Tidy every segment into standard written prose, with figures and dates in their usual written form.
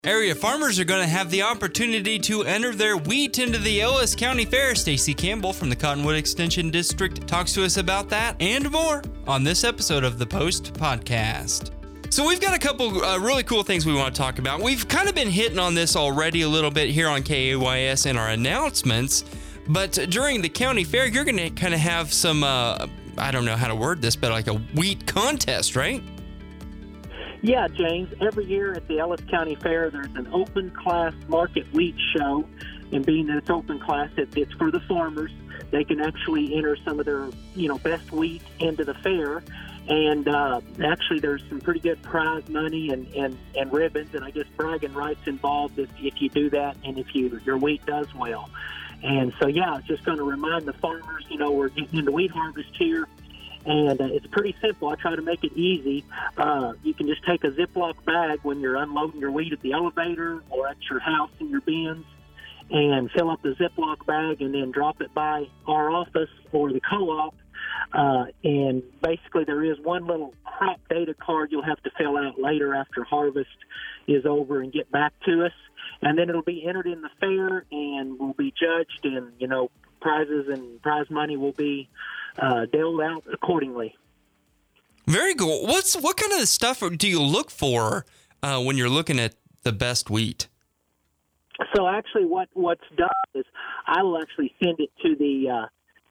Area farmers are going to have the opportunity to enter their wheat into the Ellis County Fair. Stacey Campbell from the Cottonwood Extension District talks to us about that and more on this episode of the Post Podcast. So we've got a couple really cool things we want to talk about. We've kind of been hitting on this already a little bit here on KAYS in our announcements, but during the county fair, you're going to kind of have some, I don't know how to word this, but like a wheat contest, right? Yeah, James. Every year at the Ellis County Fair, there's an open class market wheat show. And being that it's open class, it's for the farmers. They can actually enter some of their, best wheat into the fair. And actually, there's some pretty good prize money and ribbons, and I guess bragging rights involved if you do that and if your wheat does well. And so, yeah, it's just going to remind the farmers, we're getting into wheat harvest here. And it's pretty simple. I try to make it easy. You can just take a Ziploc bag when you're unloading your wheat at the elevator or at your house in your bins and fill up the Ziploc bag and then drop it by our office or the co-op. And basically there is one little crop data card you'll have to fill out later after harvest is over and get back to us. And then it'll be entered in the fair and will be judged, and, prizes and prize money will be dealt out accordingly. Very cool. What kind of stuff do you look for when you're looking at the best wheat? So actually what's done is I will actually send it to the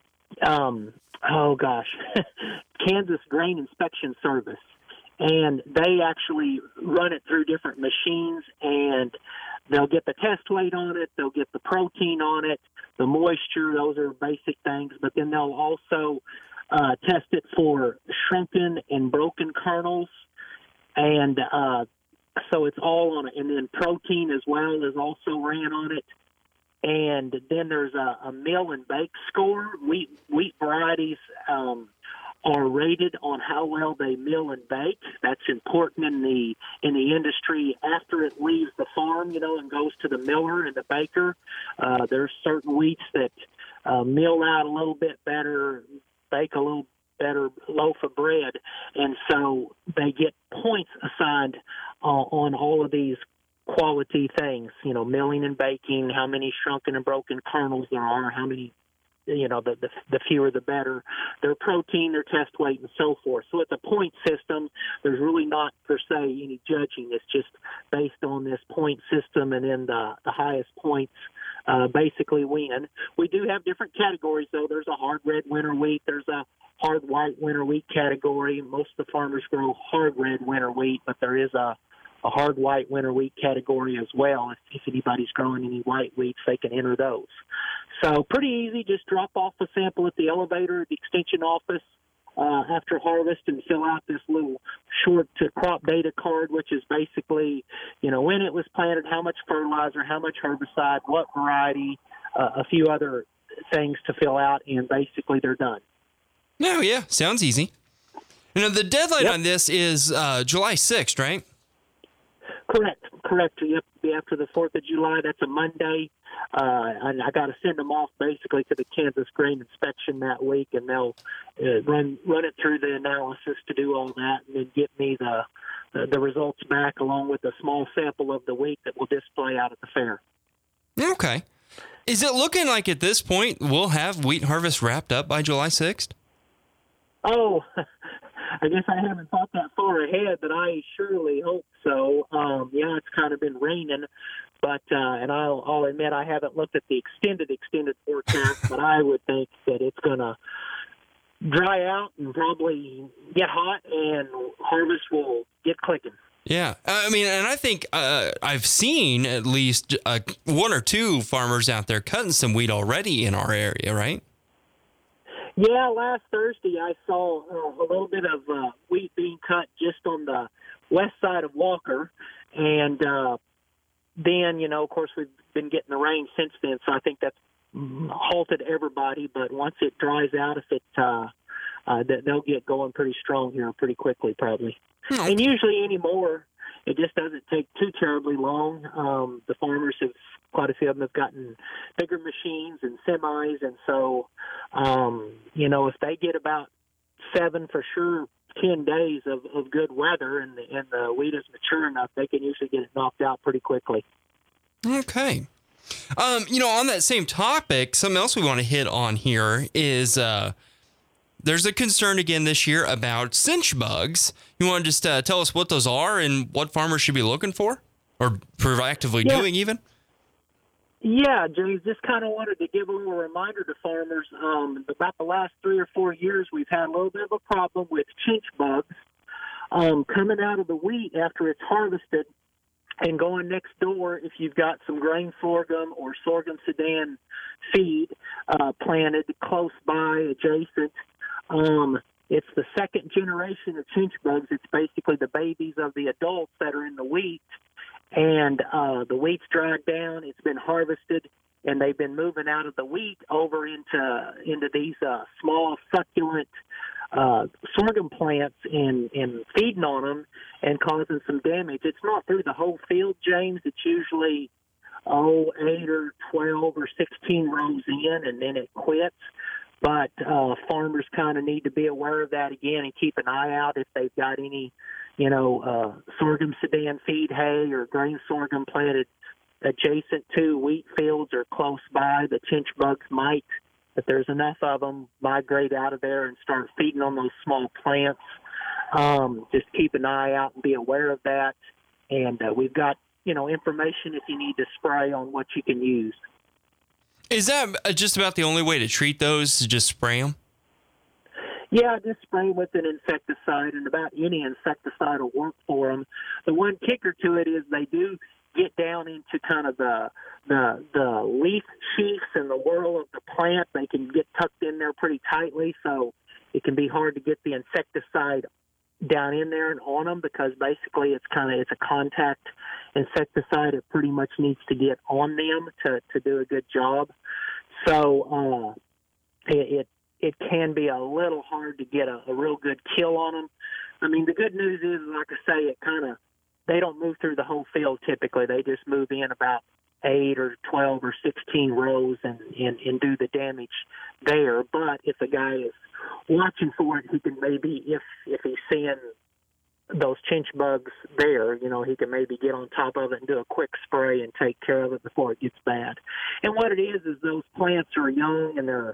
Kansas Grain Inspection Service, and they actually run it through different machines, and they'll get the test weight on it, they'll get the protein on it, the moisture, those are basic things, but then they'll also test it for shrunken and broken kernels, and so it's all on it. And then protein as well is also ran on it. And then there's a mill and bake score. Wheat varieties are rated on how well they mill and bake. That's important in the industry after it leaves the farm, and goes to the miller and the baker. There's certain wheats that mill out a little bit better, bake a little better loaf of bread, and so they get points assigned on all of these quality things, milling and baking, how many shrunken and broken kernels there are, how many, the fewer the better, their protein, their test weight, and so forth. So it's a point system. There's really not, per se, any judging. It's just based on this point system, and then the highest points basically win. We do have different categories, though. There's a hard red winter wheat. There's a hard white winter wheat category. Most of the farmers grow hard red winter wheat, but there is a hard white winter wheat category as well. If anybody's growing any white wheats, they can enter those. So pretty easy. Just drop off a sample at the elevator at the extension office after harvest and fill out this little short crop data card, which is basically, when it was planted, how much fertilizer, how much herbicide, what variety, a few other things to fill out, and basically they're done. No, yeah, sounds easy. The deadline on this is July 6th, right? Correct. You have to be after the 4th of July. That's a Monday. And I got to send them off basically to the Kansas Grain Inspection that week, and they'll run it through the analysis to do all that, and then get me the results back along with a small sample of the wheat that we'll display out at the fair. Okay. Is it looking like at this point we'll have wheat harvest wrapped up by July 6th? Oh, I guess I haven't thought that far ahead, but I surely hope so. It's kind of been raining, but and I'll admit I haven't looked at the extended forecast, but I would think that it's going to dry out and probably get hot, and harvest will get clicking. Yeah, and I think I've seen at least one or two farmers out there cutting some wheat already in our area, right? Yeah, last Thursday I saw a little bit of wheat being cut just on the west side of Walker, and then, of course, we've been getting the rain since then, so I think that's halted everybody, but once it dries out, they'll get going pretty strong here pretty quickly, probably. And usually anymore, it just doesn't take too terribly long. The farmers quite a few of them have gotten bigger machines and semis, and so, if they get about 7 for sure 10 days of good weather and the wheat is mature enough, they can usually get it knocked out pretty quickly. Okay. On that same topic, something else we want to hit on here is there's a concern again this year about cinch bugs. You want to just tell us what those are and what farmers should be looking for or proactively doing even? Yeah, James, just kind of wanted to give a little reminder to farmers. About the last 3 or 4 years, we've had a little bit of a problem with chinch bugs coming out of the wheat after it's harvested and going next door. If you've got some grain sorghum or sorghum Sudan seed planted close by, adjacent, it's the second generation of chinch bugs. It's basically the babies of the adults that are in the wheat. And the wheat's dried down, it's been harvested, and they've been moving out of the wheat over into these small succulent sorghum plants and feeding on them and causing some damage. It's not through the whole field, James. It's usually 8 or 12 or 16 rows in, and then it quits. But farmers kind of need to be aware of that again and keep an eye out if they've got any sorghum Sudan feed hay or grain sorghum planted adjacent to wheat fields or close by. The chinch bugs might, if there's enough of them, migrate out of there and start feeding on those small plants. Just keep an eye out and be aware of that. And we've got, information if you need to spray on what you can use. Is that just about the only way to treat those, is just spray them? Yeah, just spray with an insecticide, and about any insecticide will work for them. The one kicker to it is they do get down into kind of the leaf sheaths and the whorl of the plant. They can get tucked in there pretty tightly, so it can be hard to get the insecticide down in there and on them because basically it's a contact insecticide. It pretty much needs to get on them to do a good job. So it can be a little hard to get a real good kill on them. I mean, the good news is, like I say, they don't move through the whole field typically. They just move in about 8 or 12 or 16 rows and do the damage there. But if a guy is watching for it, he can maybe, if he's seeing those chinch bugs there, he can maybe get on top of it and do a quick spray and take care of it before it gets bad. And what it is those plants are young and they're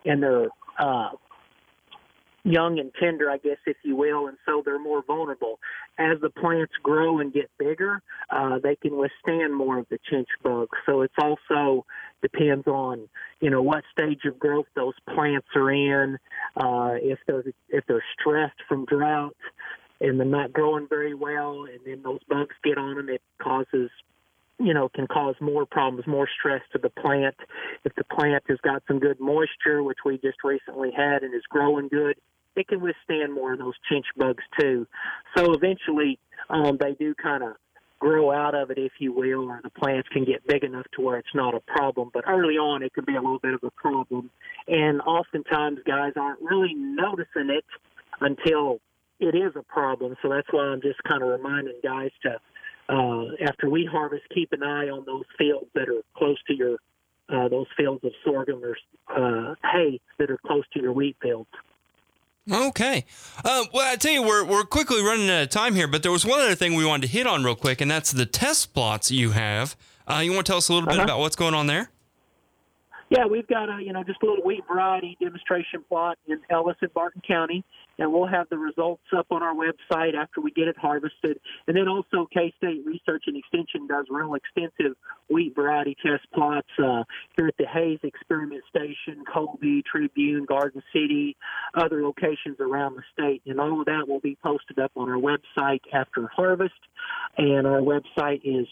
young and tender, I guess, if you will, and so they're more vulnerable. As the plants grow and get bigger, they can withstand more of the chinch bug. So it's also depends on, what stage of growth those plants are in, if they're stressed from drought and they're not growing very well, and then those bugs get on them, it causes can cause more problems, more stress to the plant. If the plant has got some good moisture, which we just recently had, and is growing good, it can withstand more of those chinch bugs too. So eventually they do kind of grow out of it, if you will, or the plants can get big enough to where it's not a problem. But early on, it can be a little bit of a problem. And oftentimes guys aren't really noticing it until it is a problem. So that's why I'm just kind of reminding guys to, after we harvest, keep an eye on those fields that are close to your, those fields of sorghum or hay that are close to your wheat fields. Okay. Well, I tell you, we're quickly running out of time here, but there was one other thing we wanted to hit on real quick, and that's the test plots you have. You want to tell us a little bit about what's going on there? Yeah, we've got just a little wheat variety demonstration plot in Ellis and Barton County, and we'll have the results up on our website after we get it harvested. And then also K-State Research and Extension does real extensive wheat variety test plots here at the Hayes Experiment Station, Colby, Tribune, Garden City, other locations around the state. And all of that will be posted up on our website after harvest. And our website is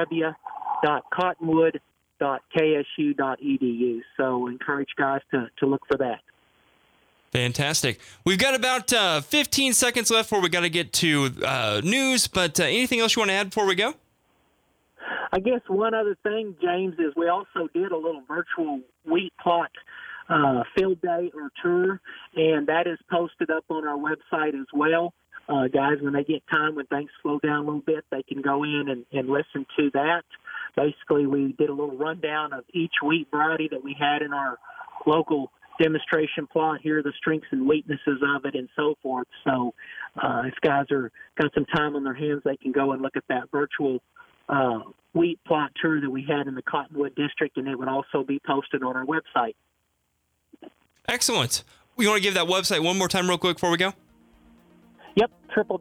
www.cottonwood.ksu.edu. So encourage guys to look for that. Fantastic. We've got about 15 seconds left before we got to get to news, but anything else you want to add before we go? I guess one other thing, James, is we also did a little virtual wheat plot field day or tour, and that is posted up on our website as well. Guys, when they get time, when things slow down a little bit, they can go in and listen to that. Basically, we did a little rundown of each wheat variety that we had in our local demonstration plot. Here are the strengths and weaknesses of it, and so forth. So if guys are got some time on their hands, they can go and look at that virtual wheat plot tour that we had in the Cottonwood District, and it would also be posted on our website. Excellent. We want to give that website one more time real quick before we go? Yep,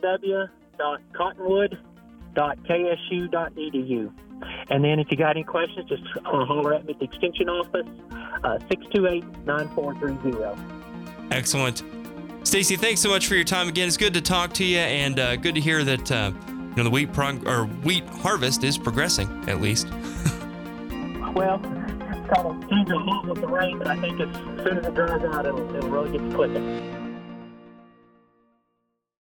www.cottonwood.ksu.edu. And then if you got any questions, just holler at me at the Extension office, 628-9430. Excellent. Stacy, thanks so much for your time again. It's good to talk to you, and good to hear that the wheat harvest is progressing, at least. Well, it's kind of hot with the rain, but I think as soon as it dries out, it'll really get clicking.